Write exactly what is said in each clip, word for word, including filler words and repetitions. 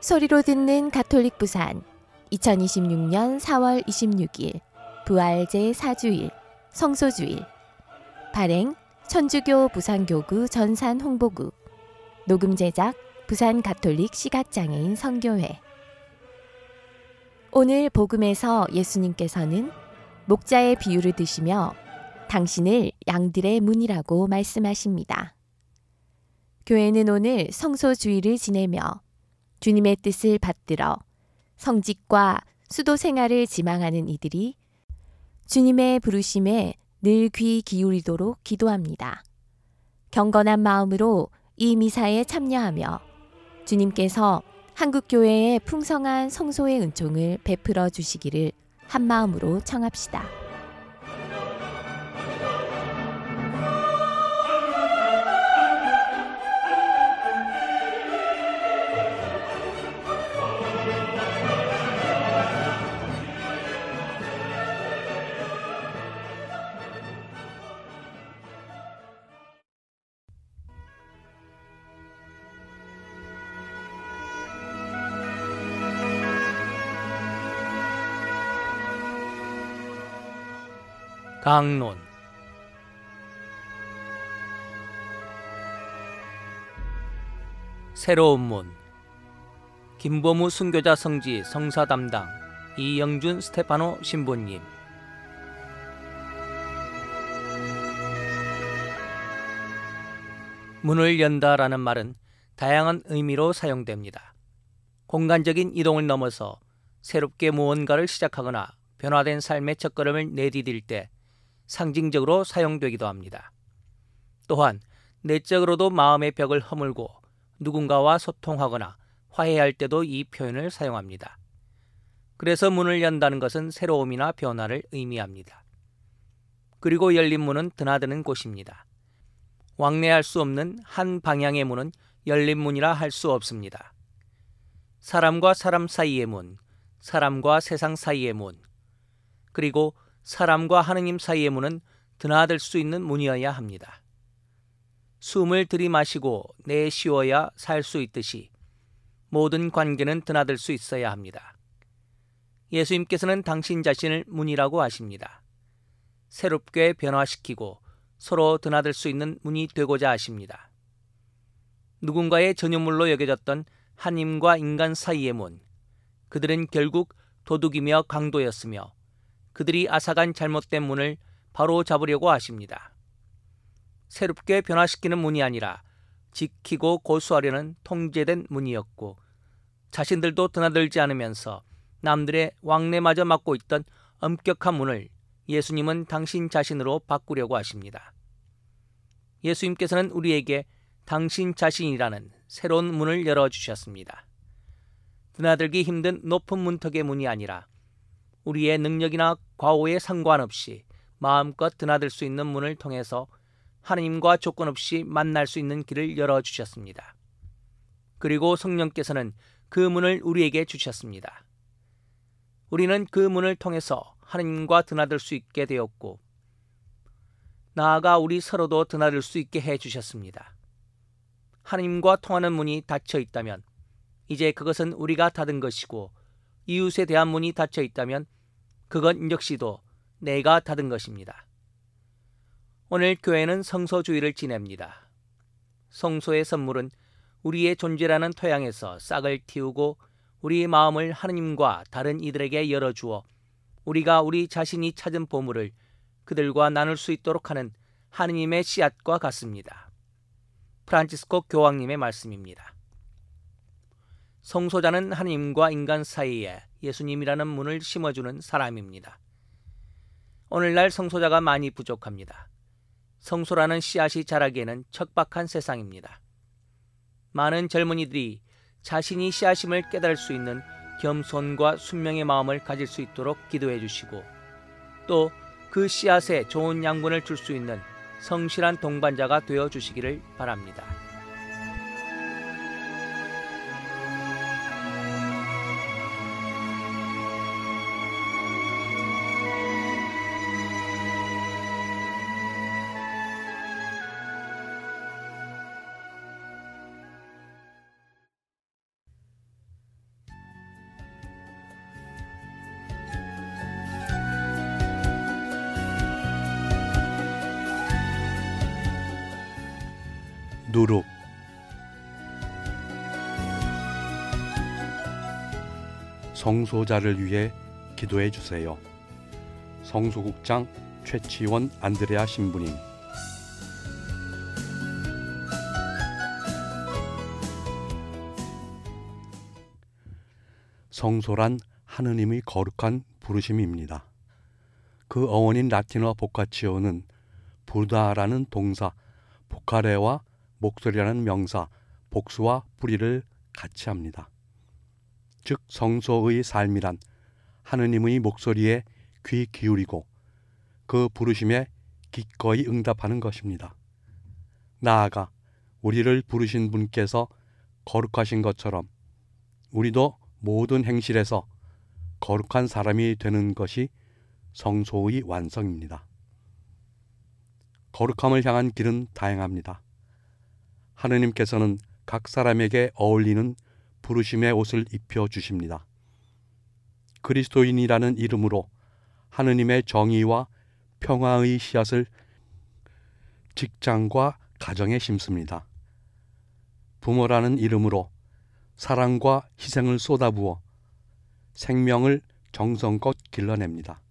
소리로 듣는 가톨릭 부산 이천이십육 년 사월 이십육일 부활 제사주일 성소주일 발행 천주교 부산교구 전산 홍보국 녹음 제작 부산 가톨릭 시각장애인 선교회. 오늘 복음에서 예수님께서는 목자의 비유를 드시며 당신을 양들의 문이라고 말씀하십니다. 교회는 오늘 성소주일을 지내며 주님의 뜻을 받들어 성직과 수도 생활을 지망하는 이들이 주님의 부르심에 늘 귀 기울이도록 기도합니다. 경건한 마음으로 이 미사에 참여하며 주님께서 한국교회의 풍성한 성소의 은총을 베풀어 주시기를 한마음으로 청합시다. 강론. 새로운 문. 김보무 순교자 성지 성사 담당 이영준 스테파노 신부님. 문을 연다라는 말은 다양한 의미로 사용됩니다. 공간적인 이동을 넘어서 새롭게 무언가를 시작하거나 변화된 삶의 첫걸음을 내디딜 때 상징적으로 사용되기도 합니다. 또한 내적으로도 마음의 벽을 허물고 누군가와 소통하거나 화해할 때도 이 표현을 사용합니다. 그래서 문을 연다는 것은 새로움이나 변화를 의미합니다. 그리고 열린 문은 드나드는 곳입니다. 왕래할 수 없는 한 방향의 문은 열린 문이라 할 수 없습니다. 사람과 사람 사이의 문, 사람과 세상 사이의 문, 그리고 사람과 하느님 사이의 문은 드나들 수 있는 문이어야 합니다. 숨을 들이마시고 내쉬어야 살 수 있듯이 모든 관계는 드나들 수 있어야 합니다. 예수님께서는 당신 자신을 문이라고 하십니다. 새롭게 변화시키고 서로 드나들 수 있는 문이 되고자 하십니다. 누군가의 전유물로 여겨졌던 하나님과 인간 사이의 문, 그들은 결국 도둑이며 강도였으며 그들이 앗아간 잘못된 문을 바로 잡으려고 하십니다. 새롭게 변화시키는 문이 아니라 지키고 고수하려는 통제된 문이었고 자신들도 드나들지 않으면서 남들의 왕래마저 맡고 있던 엄격한 문을 예수님은 당신 자신으로 바꾸려고 하십니다. 예수님께서는 우리에게 당신 자신이라는 새로운 문을 열어주셨습니다. 드나들기 힘든 높은 문턱의 문이 아니라 우리의 능력이나 과오에 상관없이 마음껏 드나들 수 있는 문을 통해서 하나님과 조건 없이 만날 수 있는 길을 열어주셨습니다. 그리고 성령께서는 그 문을 우리에게 주셨습니다. 우리는 그 문을 통해서 하나님과 드나들 수 있게 되었고 나아가 우리 서로도 드나들 수 있게 해주셨습니다. 하나님과 통하는 문이 닫혀 있다면 이제 그것은 우리가 닫은 것이고 이웃에 대한 문이 닫혀 있다면 그건 역시도 내가 닫은 것입니다. 오늘 교회는 성소주일을 지냅니다. 성소의 선물은 우리의 존재라는 토양에서 싹을 틔우고 우리의 마음을 하느님과 다른 이들에게 열어주어 우리가 우리 자신이 찾은 보물을 그들과 나눌 수 있도록 하는 하느님의 씨앗과 같습니다. 프란치스코 교황님의 말씀입니다. 성소자는 하나님과 인간 사이에 예수님이라는 문을 심어주는 사람입니다. 오늘날 성소자가 많이 부족합니다. 성소라는 씨앗이 자라기에는 척박한 세상입니다. 많은 젊은이들이 자신이 씨앗임을 깨달을 수 있는 겸손과 순명의 마음을 가질 수 있도록 기도해 주시고 또 그 씨앗에 좋은 양분을 줄 수 있는 성실한 동반자가 되어 주시기를 바랍니다. 누룩. 성소자를 위해 기도해 주세요. 성소국장 최치원 안드레아 신부님. 성소란 하느님의 거룩한 부르심입니다. 그 어원인 라틴어 보카치오는 부르다라는 동사, 보카레와 목소리라는 명사, 복수와 뿌리를 같이 합니다. 즉 성소의 삶이란 하느님의 목소리에 귀 기울이고 그 부르심에 기꺼이 응답하는 것입니다. 나아가 우리를 부르신 분께서 거룩하신 것처럼 우리도 모든 행실에서 거룩한 사람이 되는 것이 성소의 완성입니다. 거룩함을 향한 길은 다양합니다. 하느님께서는 각 사람에게 어울리는 부르심의 옷을 입혀 주십니다. 그리스도인이라는 이름으로 하느님의 정의와 평화의 씨앗을 직장과 가정에 심습니다. 부모라는 이름으로 사랑과 희생을 쏟아부어 생명을 정성껏 길러냅니다.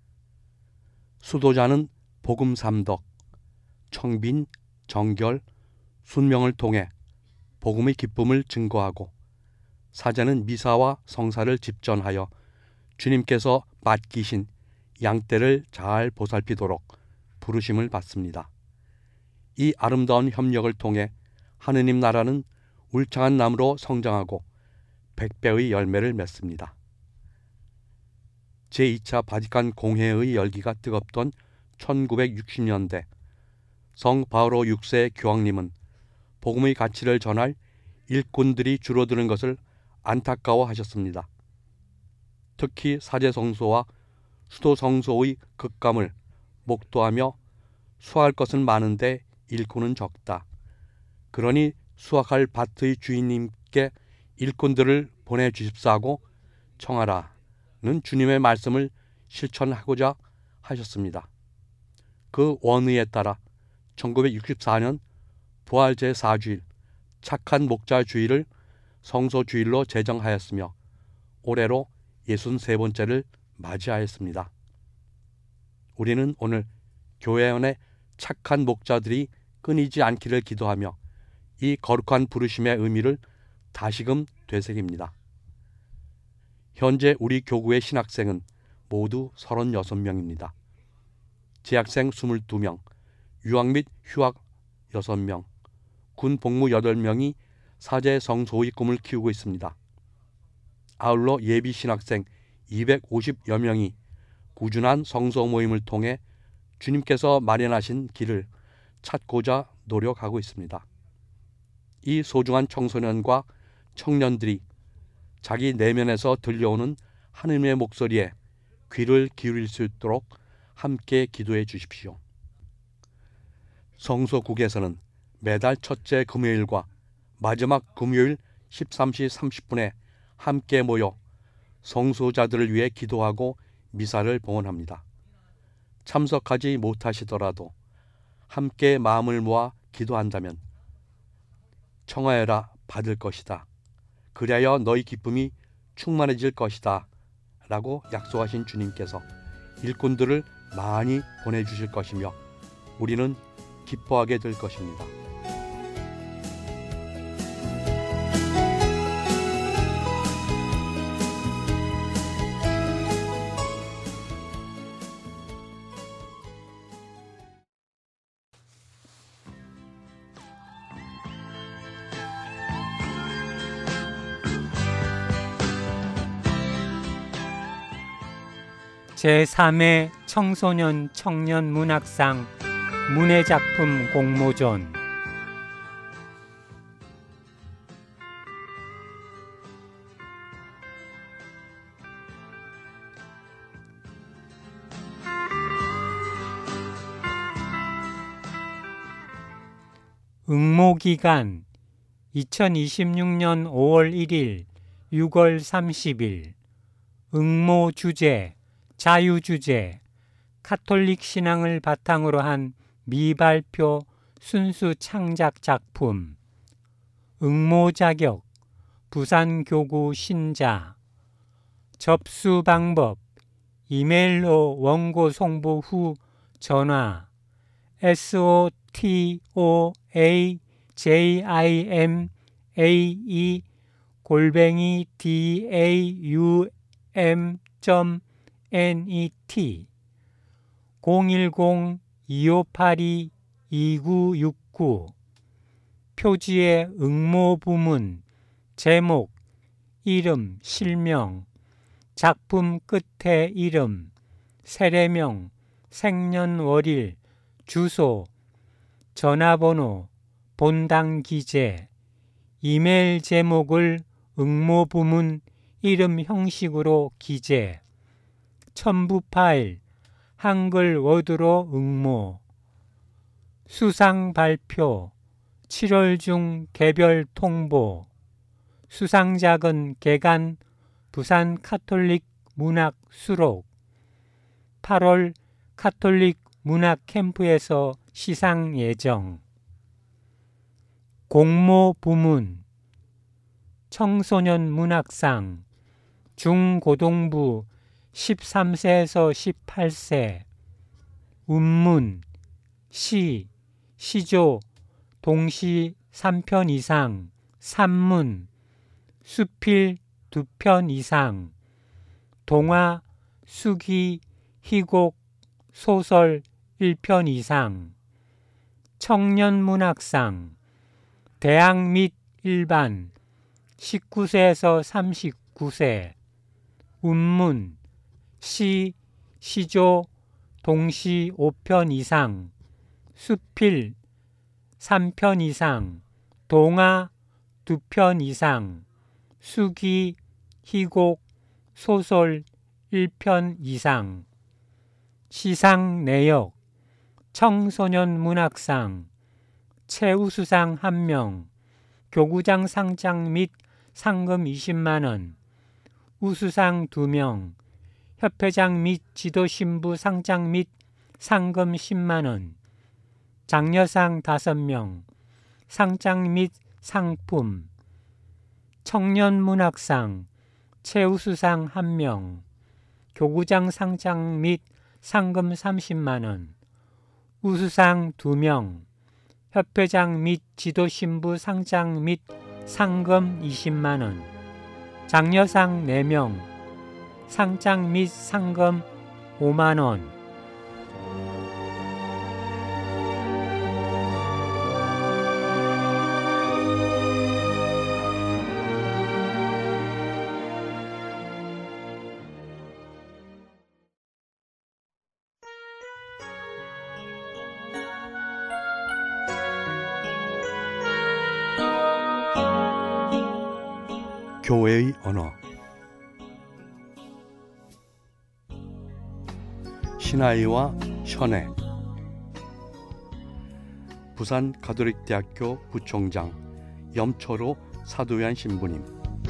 수도자는 복음 삼덕, 청빈, 정결, 순명을 통해 복음의 기쁨을 증거하고 사제는 미사와 성사를 집전하여 주님께서 맡기신 양떼를 잘 보살피도록 부르심을 받습니다. 이 아름다운 협력을 통해 하느님 나라는 울창한 나무로 성장하고 백배의 열매를 맺습니다. 제이 차 바티칸 공회의 열기가 뜨겁던 천구백육십 년대 성 바오로 육 세 교황님은 복음의 가치를 전할 일꾼들이 줄어드는 것을 안타까워하셨습니다. 특히 사제 성소와 수도 성소의 극감을 목도하며 수확할 것은 많은데 일꾼은 적다. 그러니 수확할 밭의 주인님께 일꾼들을 보내주십사고 청하라는 주님의 말씀을 실천하고자 하셨습니다. 그 원의에 따라 천구백육십사 년 부활 제사 주일 착한 목자 주일을 성소 주일로 제정하였으며 올해로 예순세 번째를 맞이하였습니다. 우리는 오늘 교회 안에 착한 목자들이 끊이지 않기를 기도하며 이 거룩한 부르심의 의미를 다시금 되새깁니다. 현재 우리 교구의 신학생은 모두 서른여섯 명입니다. 재학생 이십이 명, 유학 및 휴학 여섯 명, 군 복무 여덟 명이 사제 성소의 꿈을 키우고 있습니다. 아울러 예비 신학생 이백오십여 명이 꾸준한 성소 모임을 통해 주님께서 마련하신 길을 찾고자 노력하고 있습니다. 이 소중한 청소년과 청년들이 자기 내면에서 들려오는 하느님의 목소리에 귀를 기울일 수 있도록 함께 기도해 주십시오. 성소국에서는 매달 첫째 금요일과 마지막 금요일 십삼 시 삼십 분에 함께 모여 성소자들을 위해 기도하고 미사를 봉헌합니다. 참석하지 못하시더라도 함께 마음을 모아 기도한다면 청하여라 받을 것이다. 그리하여 너희 기쁨이 충만해질 것이다. 라고 약속하신 주님께서 일꾼들을 많이 보내주실 것이며 우리는 기뻐하게 될 것입니다. 제삼 회 청소년 청년 문학상 문예작품 공모전. 응모기간 이천이십육 년 오월 일일 유월 삼십일. 응모 주제 자유주제, 카톨릭 신앙을 바탕으로 한 미발표 순수 창작 작품. 응모 자격 부산교구 신자. 접수 방법 이메일로 원고 송부 후 전화 sotoajimae 골뱅이 daum 점 net 공일공 이오팔이 이구육구. 표지의 응모 부문, 제목, 이름, 실명, 작품 끝에 이름, 세례명, 생년월일, 주소, 전화번호, 본당 기재, 이메일 제목을 응모 부문 이름 형식으로 기재, 첨부 파일, 한글 워드로 응모, 수상 발표, 칠월 중 개별 통보, 수상작은 개간 부산 카톨릭 문학 수록, 팔월 카톨릭 문학 캠프에서 시상 예정. 공모 부문, 청소년 문학상, 중고등부 십삼 세에서 십팔 세, 운문, 시, 시조, 동시 삼 편 이상, 산문, 수필 두 편 이상, 동화, 수기, 희곡, 소설 일 편 이상, 청년문학상, 대학 및 일반, 십구 세에서 삼십구 세, 운문, 시, 시조, 동시 오 편 이상, 수필 삼 편 이상, 동화 두 편 이상, 수기, 희곡, 소설 일 편 이상. 시상 내역, 청소년 문학상, 최우수상 한 명, 교구장 상장 및 상금 이십만 원, 우수상 두 명, 협회장 및 지도신부 상장 및 상금 십만 원, 장려상 다섯 명, 상장 및 상품, 청년문학상, 최우수상 한 명, 교구장 상장 및 상금 삼십만 원, 우수상 두 명, 협회장 및 지도신부 상장 및 상금 이십만 원, 장려상 네 명, 상장 및 상금 오만 원. 교회의 언어. 신하이와 현애. 부산 가톨릭대학교 부총장 염철호 사도위안 신부님.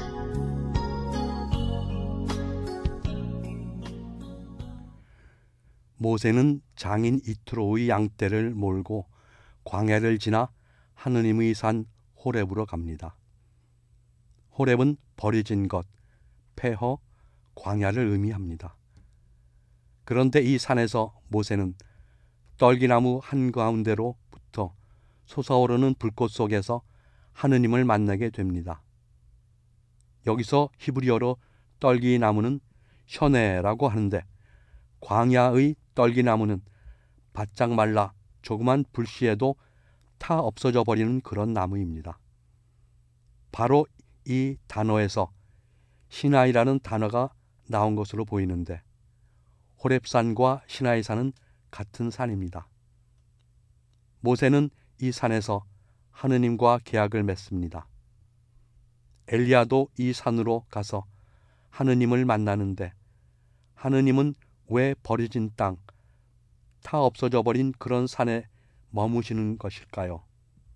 모세는 장인 이트로의 양떼를 몰고 광야를 지나 하느님의 산 호렙으로 갑니다. 호렙은 버려진 것, 폐허, 광야를 의미합니다. 그런데 이 산에서 모세는 떨기나무 한가운데로부터 솟아오르는 불꽃 속에서 하느님을 만나게 됩니다. 여기서 히브리어로 떨기나무는 현애라고 하는데 광야의 떨기나무는 바짝 말라 조그만 불씨에도 타 없어져 버리는 그런 나무입니다. 바로 이 단어에서 시나이라는 단어가 나온 것으로 보이는데 호렙산과 시나이산은 같은 산입니다. 모세는 이 산에서 하느님과 계약을 맺습니다. 엘리야도 이 산으로 가서 하느님을 만나는데 하느님은 왜 버려진 땅, 타 없어져 버린 그런 산에 머무시는 것일까요?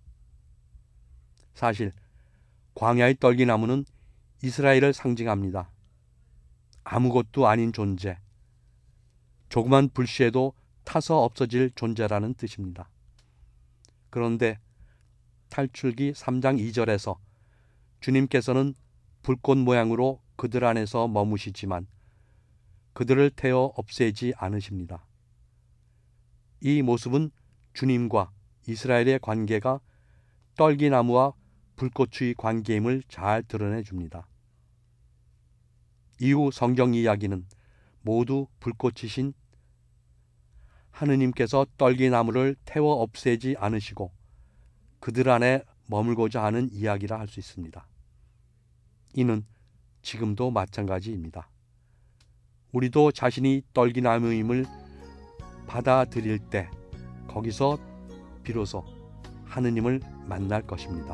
사실 광야의 떨기나무는 이스라엘을 상징합니다. 아무것도 아닌 존재, 조그만 불씨에도 타서 없어질 존재라는 뜻입니다. 그런데 탈출기 삼 장 이 절에서 주님께서는 불꽃 모양으로 그들 안에서 머무시지만 그들을 태워 없애지 않으십니다. 이 모습은 주님과 이스라엘의 관계가 떨기나무와 불꽃의 관계임을 잘 드러내 줍니다. 이후 성경 이야기는 모두 불꽃이신 하느님께서 떨기나무를 태워 없애지 않으시고 그들 안에 머물고자 하는 이야기라 할 수 있습니다. 이는 지금도 마찬가지입니다. 우리도 자신이 떨기나무임을 받아들일 때 거기서 비로소 하느님을 만날 것입니다.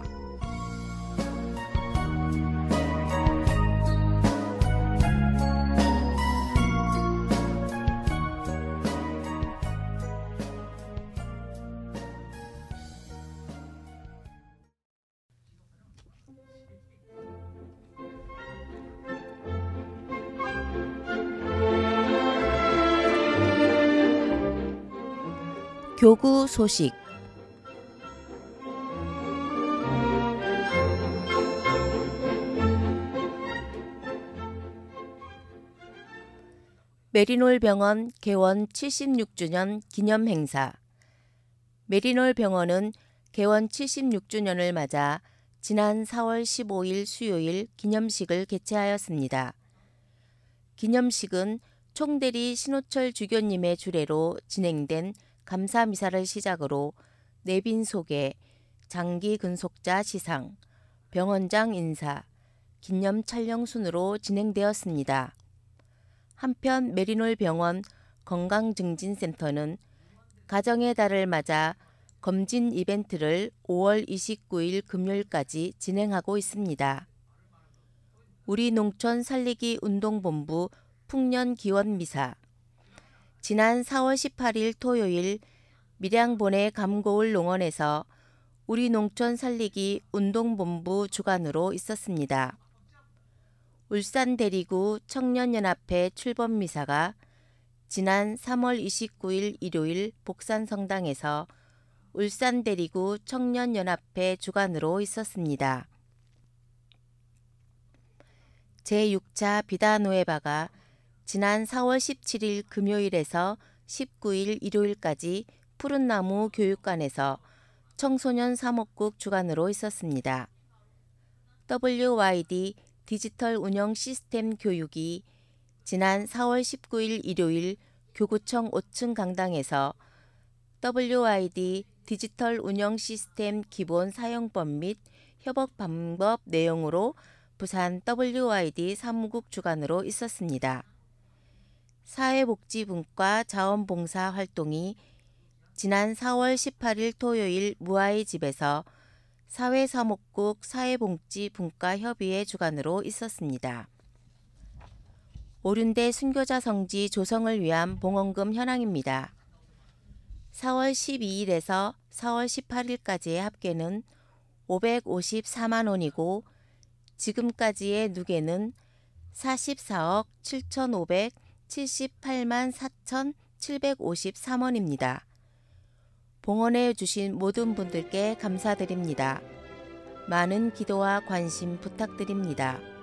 교구 소식. 메리놀 병원 개원 칠십육 주년 기념 행사. 메리놀 병원은 개원 칠십육 주년을 맞아 지난 사월 십오일 수요일 기념식을 개최하였습니다. 기념식은 총대리 신호철 주교님의 주례로 진행된 감사 미사를 시작으로 내빈 소개, 장기 근속자 시상, 병원장 인사, 기념 촬영 순으로 진행되었습니다. 한편 메리놀 병원 건강증진센터는 가정의 달을 맞아 검진 이벤트를 오월 이십구일 금요일까지 진행하고 있습니다. 우리 농촌 살리기 운동본부 풍년 기원 미사. 지난 사월 십팔일 토요일 밀양본의 감고을 농원에서 우리 농촌 살리기 운동본부 주관으로 있었습니다. 울산 대리구 청년연합회 출범 미사가 지난 삼월 이십구일 일요일 복산성당에서 울산 대리구 청년연합회 주관으로 있었습니다. 제육 차 비다노에바가 지난 사월 십칠일 금요일에서 십구일 일요일까지 푸른나무 교육관에서 청소년 사목국 주관으로 있었습니다. 더블유와이디 디지털 운영 시스템 교육이 지난 사월 십구일 일요일 교구청 오 층 강당에서 더블유와이디 디지털 운영 시스템 기본 사용법 및 협업 방법 내용으로 부산 더블유와이디 사무국 주관으로 있었습니다. 사회복지분과 자원봉사 활동이 지난 사월 십팔일 토요일 무아의 집에서 사회사목국 사회복지분과 협의회 주관으로 있었습니다. 오륜대 순교자 성지 조성을 위한 봉헌금 현황입니다. 사월 십이일에서 사월 십팔일까지의 합계는 오백오십사만 원이고 지금까지의 누계는 사십사억 칠천오백칠십팔만 사천칠백오십삼 원입니다. 봉헌해 주신 모든 분들께 감사드립니다. 많은 기도와 관심 부탁드립니다.